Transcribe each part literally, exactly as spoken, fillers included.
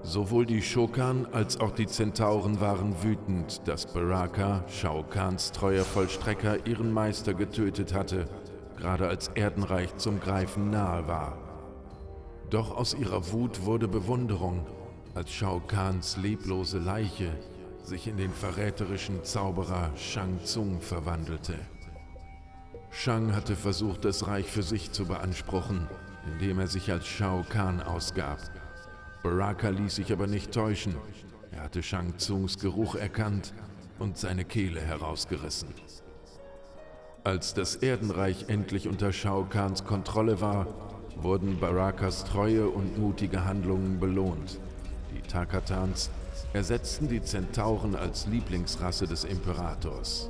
Sowohl die Shokan als auch die Zentauren waren wütend, dass Baraka, Shao Kahns treuer Vollstrecker, ihren Meister getötet hatte, gerade als Erdenreich zum Greifen nahe war. Doch aus ihrer Wut wurde Bewunderung, als Shao Kahns leblose Leiche sich in den verräterischen Zauberer Shang Tsung verwandelte. Shang hatte versucht, das Reich für sich zu beanspruchen, indem er sich als Shao Kahn ausgab. Baraka ließ sich aber nicht täuschen. Er hatte Shang Tsungs Geruch erkannt und seine Kehle herausgerissen. Als das Erdenreich endlich unter Shao Kahns Kontrolle war, wurden Barakas treue und mutige Handlungen belohnt. Die Takatans ersetzten die Zentauren als Lieblingsrasse des Imperators.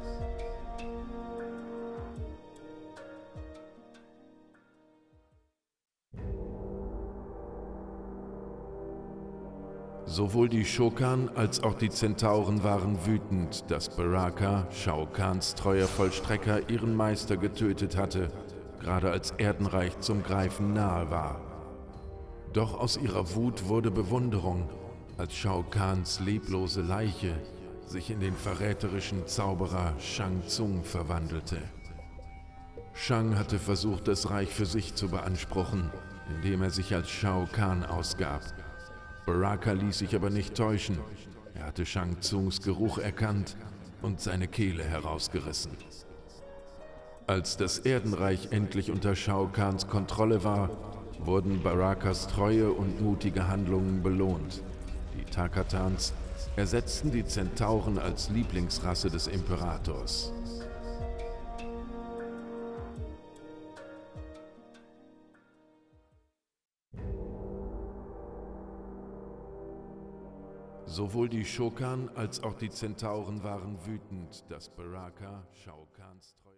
Sowohl die Shokan als auch die Zentauren waren wütend, dass Baraka, Shao Kahns treuer Vollstrecker, ihren Meister getötet hatte, gerade als Erdenreich zum Greifen nahe war. Doch aus ihrer Wut wurde Bewunderung, als Shao Kahns leblose Leiche sich in den verräterischen Zauberer Shang Tsung verwandelte. Shang hatte versucht, das Reich für sich zu beanspruchen, indem er sich als Shao Kahn ausgab. Baraka ließ sich aber nicht täuschen. Er hatte Shang Tsungs Geruch erkannt und seine Kehle herausgerissen. Als das Erdenreich endlich unter Shao Kahns Kontrolle war, wurden Barakas treue und mutige Handlungen belohnt. Die Takatans ersetzten die Zentauren als Lieblingsrasse des Imperators. Sowohl die Shokan als auch die Zentauren waren wütend, dass Baraka, Shao Kahns treuer